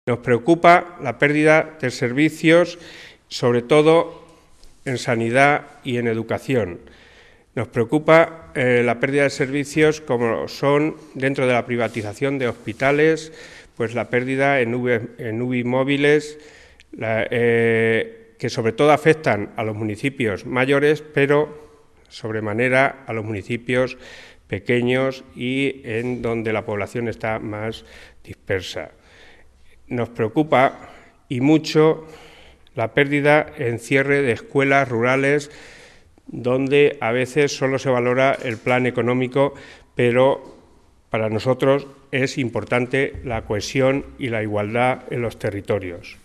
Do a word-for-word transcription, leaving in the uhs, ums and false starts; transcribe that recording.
Nos preocupa la pérdida de servicios, sobre todo en sanidad y en educación. Nos preocupa eh, la pérdida de servicios como son, dentro de la privatización de hospitales, pues la pérdida en U B I, en U B I móviles, la, eh, que sobre todo afectan a los municipios mayores, pero sobremanera a los municipios pequeños y en donde la población está más dispersa. Nos preocupa y mucho la pérdida en cierre de escuelas rurales, donde a veces solo se valora el plan económico, pero para nosotros es importante la cohesión y la igualdad en los territorios.